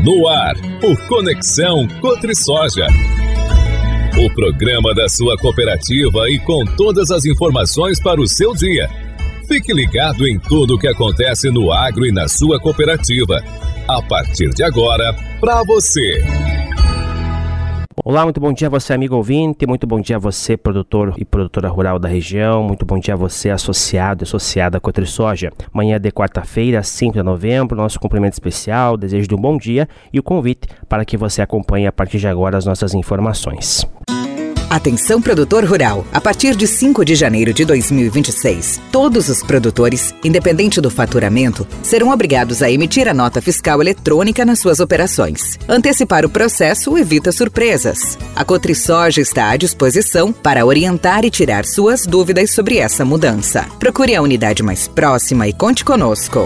No ar, o Conexão Cotrisoja. O programa da sua cooperativa e com todas as informações para o seu dia. Fique ligado em tudo o que acontece no agro e na sua cooperativa. A partir de agora, para você. Olá, muito bom dia a você, amigo ouvinte, muito bom dia a você, produtor e produtora rural da região, muito bom dia a você, associado e associada à Cotrisoja. Manhã de quarta-feira, 5 de novembro, nosso cumprimento especial, desejo de um bom dia e o convite para que você acompanhe a partir de agora as nossas informações. Atenção, produtor rural. A partir de 5 de janeiro de 2026, todos os produtores, independente do faturamento, serão obrigados a emitir a nota fiscal eletrônica nas suas operações. Antecipar o processo evita surpresas. A Cotrisoja está à disposição para orientar e tirar suas dúvidas sobre essa mudança. Procure a unidade mais próxima e conte conosco.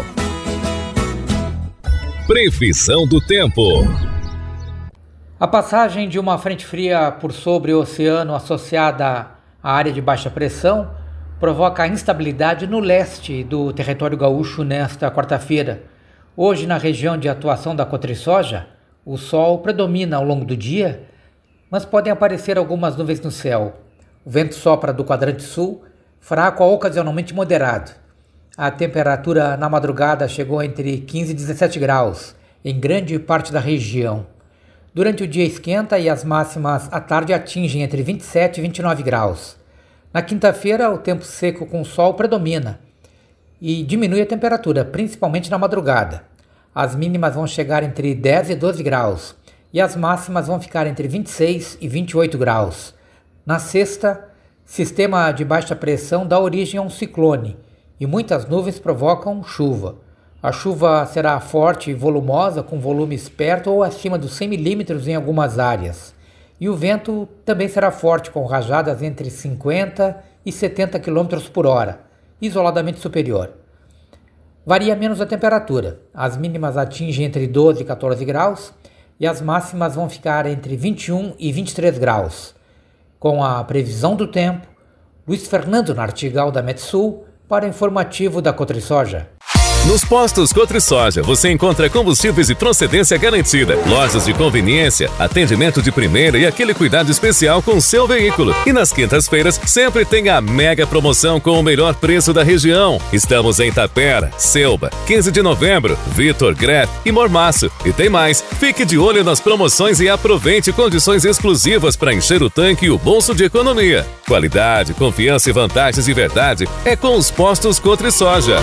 Previsão do tempo. A passagem de uma frente fria por sobre o oceano associada à área de baixa pressão provoca instabilidade no leste do território gaúcho nesta quarta-feira. Hoje, na região de atuação da Cotrisoja, o sol predomina ao longo do dia, mas podem aparecer algumas nuvens no céu. O vento sopra do quadrante sul, fraco a ocasionalmente moderado. A temperatura na madrugada chegou entre 15 e 17 graus em grande parte da região. Durante o dia esquenta e as máximas à tarde atingem entre 27 e 29 graus. Na quinta-feira, o tempo seco com sol predomina e diminui a temperatura, principalmente na madrugada. As mínimas vão chegar entre 10 e 12 graus e as máximas vão ficar entre 26 e 28 graus. Na sexta, sistema de baixa pressão dá origem a um ciclone e muitas nuvens provocam chuva. A chuva será forte e volumosa, com volumes perto ou acima dos 100 milímetros em algumas áreas. E o vento também será forte, com rajadas entre 50 e 70 km por hora, isoladamente superior. Varia menos a temperatura. As mínimas atingem entre 12 e 14 graus e as máximas vão ficar entre 21 e 23 graus. Com a previsão do tempo, Luiz Fernando Nartigal da Metsul para o informativo da Cotrisoja. Nos postos Cotrisoja você encontra combustíveis de procedência garantida, lojas de conveniência, atendimento de primeira e aquele cuidado especial com o seu veículo. E nas quintas-feiras sempre tem a mega promoção com o melhor preço da região. Estamos em Tapera, Selba, 15 de novembro, Vitor, Greff e Mormaço. E tem mais, fique de olho nas promoções e aproveite condições exclusivas para encher o tanque e o bolso de economia. Qualidade, confiança e vantagens de verdade é com os postos Cotrisoja.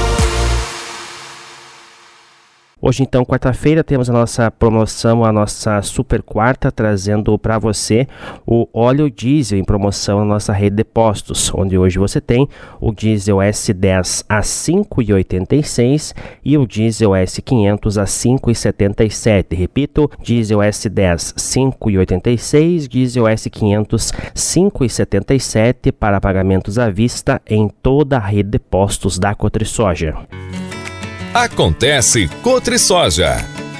Hoje, então, quarta-feira, temos a nossa promoção, a nossa super quarta, trazendo para você o óleo diesel em promoção na nossa rede de postos, onde hoje você tem o diesel S10 a R$ 5,86 e o diesel S500 a R$ 5,77. Repito, diesel S10 R$ 5,86, diesel S500 R$ 5,77 para pagamentos à vista em toda a rede de postos da Cotrisoja. Acontece Cotrisoja.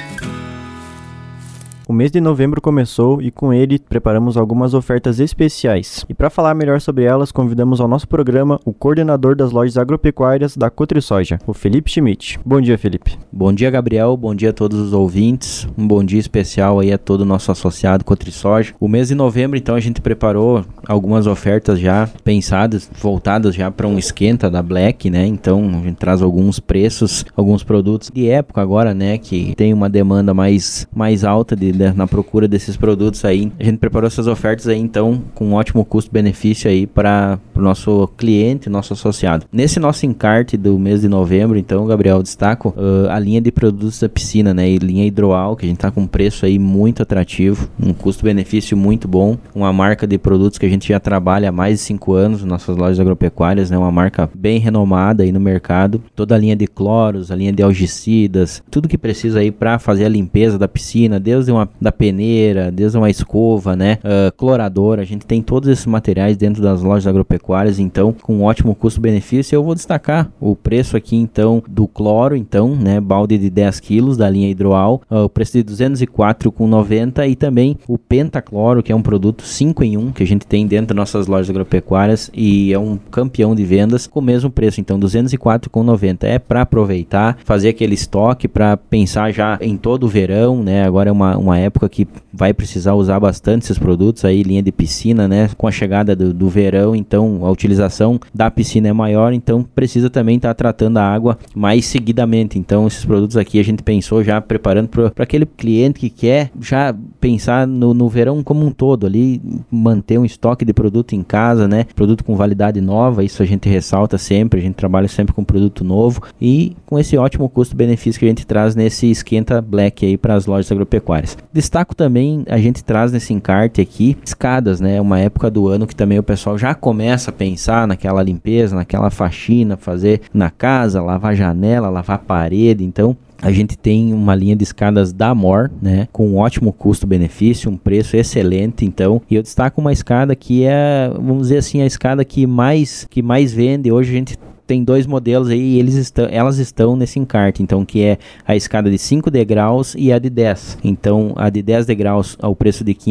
O mês de novembro começou e com ele preparamos algumas ofertas especiais. E para falar melhor sobre elas, convidamos ao nosso programa o coordenador das lojas agropecuárias da Cotrisoja, o Felipe Schmidt. Bom dia, Felipe. Bom dia, Gabriel. Bom dia a todos os ouvintes. Um bom dia especial aí a todo o nosso associado Cotrisoja. O mês de novembro, então, a gente preparou algumas ofertas já pensadas, voltadas já para um esquenta da Black, né? Então, a gente traz alguns preços, alguns produtos de época agora, né? Que tem uma demanda mais alta na procura desses produtos aí. A gente preparou essas ofertas aí, então, com um ótimo custo-benefício aí para o nosso cliente, nosso associado. Nesse nosso encarte do mês de novembro, então, Gabriel, destaco a linha de produtos da piscina, né? E linha Hidroal, que a gente tá com um preço aí muito atrativo, um custo-benefício muito bom, uma marca de produtos que a gente já trabalha há mais de 5 anos nas nossas lojas agropecuárias, né? Uma marca bem renomada aí no mercado. Toda a linha de cloros, a linha de algicidas, tudo que precisa aí para fazer a limpeza da piscina, desde uma da peneira, desde uma escova, né, clorador, a gente tem todos esses materiais dentro das lojas agropecuárias, então com um ótimo custo-benefício. Eu vou destacar o preço aqui então do cloro, então, né, balde de 10 quilos da linha Hidroal, o preço de R$ 204,90, e também o Pentacloro, que é um produto 5 em 1 que a gente tem dentro das nossas lojas agropecuárias e é um campeão de vendas com o mesmo preço, então R$ 204,90. É para aproveitar, fazer aquele estoque, para pensar já em todo o verão, né? Agora é uma época que vai precisar usar bastante esses produtos aí, linha de piscina, né? Com a chegada do verão, então a utilização da piscina é maior, então precisa também estar tratando a água mais seguidamente. Então esses produtos aqui a gente pensou já preparando para aquele cliente que quer já pensar no verão como um todo ali, manter um estoque de produto em casa, né? Produto com validade nova, isso a gente ressalta sempre, a gente trabalha sempre com produto novo e com esse ótimo custo-benefício que a gente traz nesse Esquenta Black aí para as lojas agropecuárias. Destaco também, a gente traz nesse encarte aqui escadas, né? Uma época do ano que também o pessoal já começa a pensar naquela limpeza, naquela faxina, fazer na casa, lavar janela, lavar parede, então a gente tem uma linha de escadas da Amor, né, com um ótimo custo-benefício, um preço excelente, então, e eu destaco uma escada que é, vamos dizer assim, a escada que mais vende. Hoje a gente tem dois modelos aí e elas estão nesse encarte, então, que é a escada de 5 degraus e a de 10. Então, a de 10 degraus ao preço de R$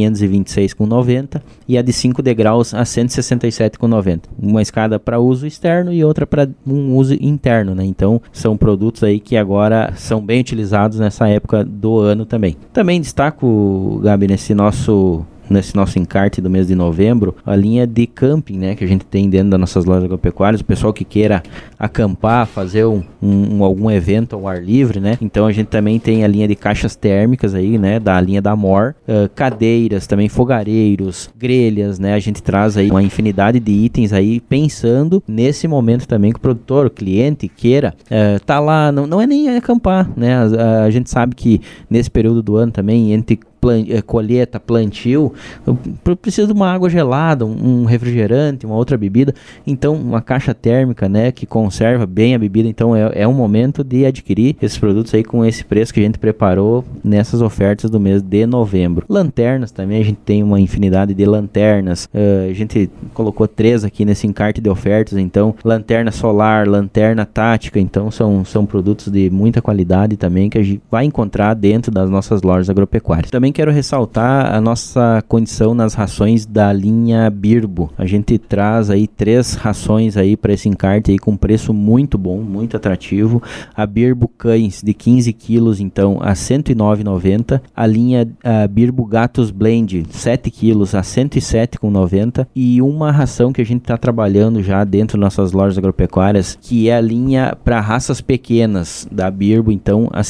526,90 e a de 5 degraus a R$ 167,90. Uma escada para uso externo e outra para um uso interno, né? Então, são produtos aí que agora são bem utilizados nessa época do ano também. Também destaco, Gabi, nesse nosso encarte do mês de novembro, a linha de camping, né, que a gente tem dentro das nossas lojas agropecuárias, o pessoal que queira acampar, fazer algum evento ao ar livre, né, então a gente também tem a linha de caixas térmicas aí, né, da linha da Amor, cadeiras, também fogareiros, grelhas, né, a gente traz aí uma infinidade de itens aí, pensando nesse momento também que o produtor, o cliente queira, tá lá, não é nem acampar, né, a gente sabe que nesse período do ano também, entre colheita, plantio, precisa de uma água gelada, um refrigerante, uma outra bebida, então uma caixa térmica, né, que conserva bem a bebida, então é um momento de adquirir esses produtos aí com esse preço que a gente preparou nessas ofertas do mês de novembro. Lanternas também, a gente tem uma infinidade de lanternas, a gente colocou 3 aqui nesse encarte de ofertas, então lanterna solar, lanterna tática, então são produtos de muita qualidade também que a gente vai encontrar dentro das nossas lojas agropecuárias. Também quero ressaltar a nossa condição nas rações da linha Birbo. A gente traz aí 3 rações aí para esse encarte aí com preço muito bom, muito atrativo. A Birbo Cães de 15 quilos, então, a R$ 109,90. A linha Birbo Gatos Blend, 7 quilos, a R$ 107,90. E uma ração que a gente está trabalhando já dentro das nossas lojas agropecuárias, que é a linha para raças pequenas da Birbo, então, a R$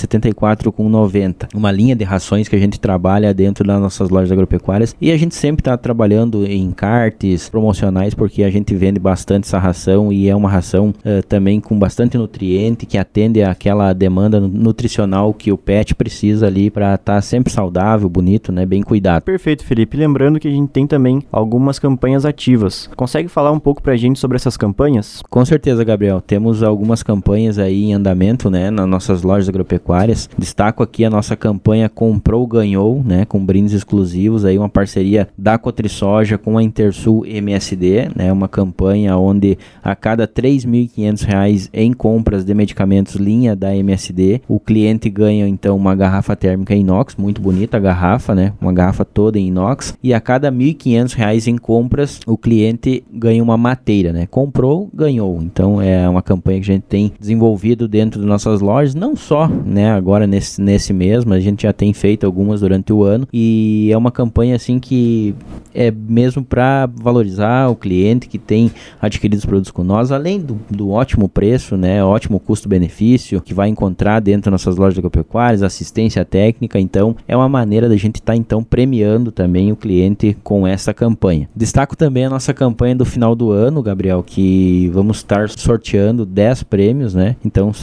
74,90. Uma linha de rações que a gente trabalha dentro das nossas lojas agropecuárias e a gente sempre está trabalhando em encartes promocionais porque a gente vende bastante essa ração e é uma ração também com bastante nutriente que atende àquela demanda nutricional que o pet precisa ali para estar sempre saudável, bonito, né, bem cuidado. Perfeito, Felipe. Lembrando que a gente tem também algumas campanhas ativas. Consegue falar um pouco pra gente sobre essas campanhas? Com certeza, Gabriel. Temos algumas campanhas aí em andamento, né, nas nossas lojas agropecuárias. Destaco aqui a nossa campanha Comprou, Ganhou, né, com brindes exclusivos, aí uma parceria da Cotrisoja com a Intersul MSD, né, uma campanha onde a cada R$ 3.500 em compras de medicamentos linha da MSD, o cliente ganha então uma garrafa térmica inox, muito bonita a garrafa, né, uma garrafa toda em inox, e a cada R$ 1.500 em compras, o cliente ganha uma mateira, né, comprou, ganhou. Então é uma campanha que a gente tem desenvolvido dentro das nossas lojas, não só, né, agora nesse mês, mas a gente já tem feito algumas durante o ano e é uma campanha assim que é mesmo para valorizar o cliente que tem adquirido os produtos com nós, além do ótimo preço, né, ótimo custo-benefício que vai encontrar dentro das nossas lojas agropecuárias, assistência técnica. Então é uma maneira da gente estar então premiando também o cliente com essa campanha. Destaco também a nossa campanha do final do ano, Gabriel, que vamos estar sorteando 10 prêmios, né, então são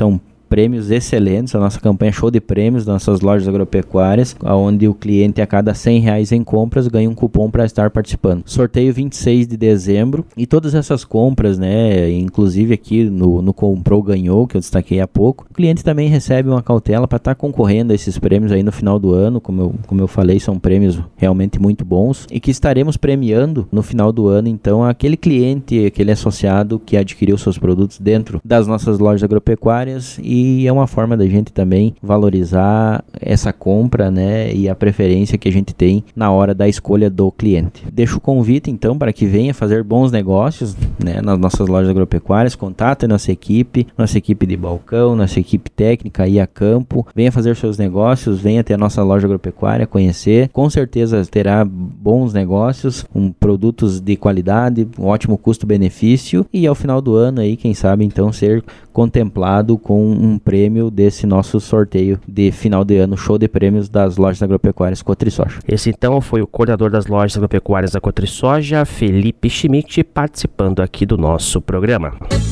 prêmios excelentes, a nossa campanha show de prêmios das nossas lojas agropecuárias, onde o cliente a cada R$100 em compras ganha um cupom para estar participando. Sorteio 26 de dezembro e todas essas compras, né, inclusive aqui no Comprou Ganhou, que eu destaquei há pouco, o cliente também recebe uma cautela para estar concorrendo a esses prêmios aí no final do ano, como eu falei, são prêmios realmente muito bons e que estaremos premiando no final do ano, então, aquele cliente, aquele associado que adquiriu seus produtos dentro das nossas lojas agropecuárias, e é uma forma da gente também valorizar essa compra, né, e a preferência que a gente tem na hora da escolha do cliente. Deixo o convite, então, para que venha fazer bons negócios, né, nas nossas lojas agropecuárias, contate a nossa equipe de balcão, nossa equipe técnica aí a campo, venha fazer seus negócios, venha até a nossa loja agropecuária conhecer, com certeza terá bons negócios, produtos de qualidade, um ótimo custo-benefício, e ao final do ano aí, quem sabe então ser contemplado com um prêmio desse nosso sorteio de final de ano, show de prêmios das lojas agropecuárias Cotrisoja. Esse então foi o coordenador das lojas agropecuárias da Cotrisoja, Felipe Schmidt, participando aqui do nosso programa.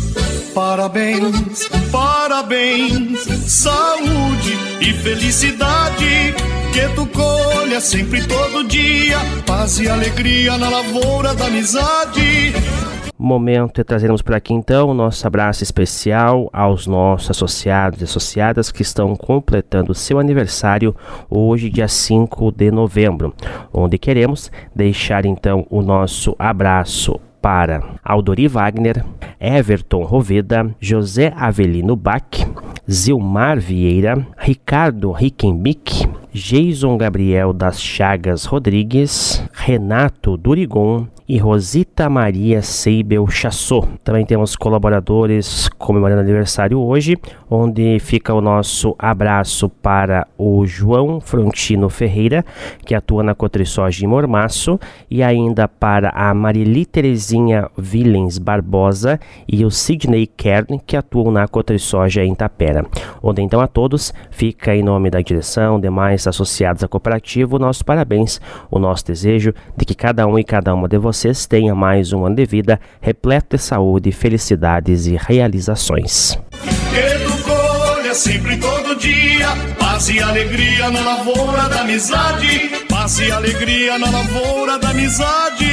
Parabéns, parabéns, saúde e felicidade, que tu colha sempre todo dia, paz e alegria na lavoura da amizade. Momento é trazermos por aqui então o nosso abraço especial aos nossos associados e associadas que estão completando seu aniversário hoje, dia 5 de novembro, onde queremos deixar então o nosso abraço para Aldori Wagner, Everton Roveda, José Avelino Bach, Zilmar Vieira, Ricardo Rickenbick, Jason Gabriel das Chagas Rodrigues, Renato Durigon e Rosita Maria Seibel Chassot. Também temos colaboradores comemorando aniversário hoje, onde fica o nosso abraço para o João Frontino Ferreira, que atua na Cotrisoja em Mormaço, e ainda para a Marili Terezinha Willens Barbosa e o Sidney Kern, que atuam na Cotrisoja em Tapera. Onde então a todos fica, em nome da direção, demais associados à cooperativa, o nosso parabéns, o nosso desejo de que cada um e cada uma de vocês tenha mais um ano de vida repleto de saúde, felicidades e realizações. Que tu colha sempre todo dia, paz e alegria na lavoura da amizade, paz e alegria na lavoura da amizade.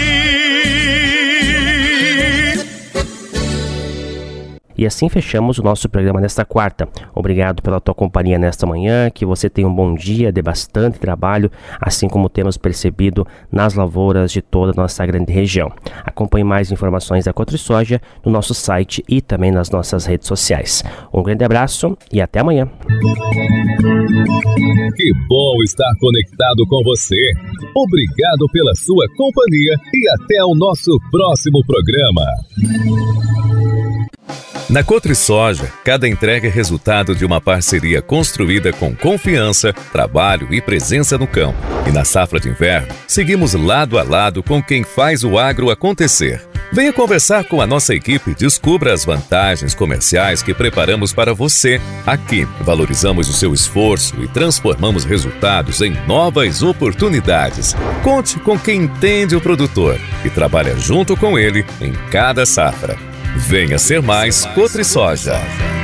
E assim fechamos o nosso programa nesta quarta. Obrigado pela tua companhia nesta manhã, que você tenha um bom dia de bastante trabalho, assim como temos percebido nas lavouras de toda a nossa grande região. Acompanhe mais informações da Cotrisoja no nosso site e também nas nossas redes sociais. Um grande abraço e até amanhã. Que bom estar conectado com você. Obrigado pela sua companhia e até o nosso próximo programa. Na Cotrisoja, cada entrega é resultado de uma parceria construída com confiança, trabalho e presença no campo. E na safra de inverno, seguimos lado a lado com quem faz o agro acontecer. Venha conversar com a nossa equipe e descubra as vantagens comerciais que preparamos para você. Aqui, valorizamos o seu esforço e transformamos resultados em novas oportunidades. Conte com quem entende o produtor e trabalha junto com ele em cada safra. Venha ser mais Cotrisoja.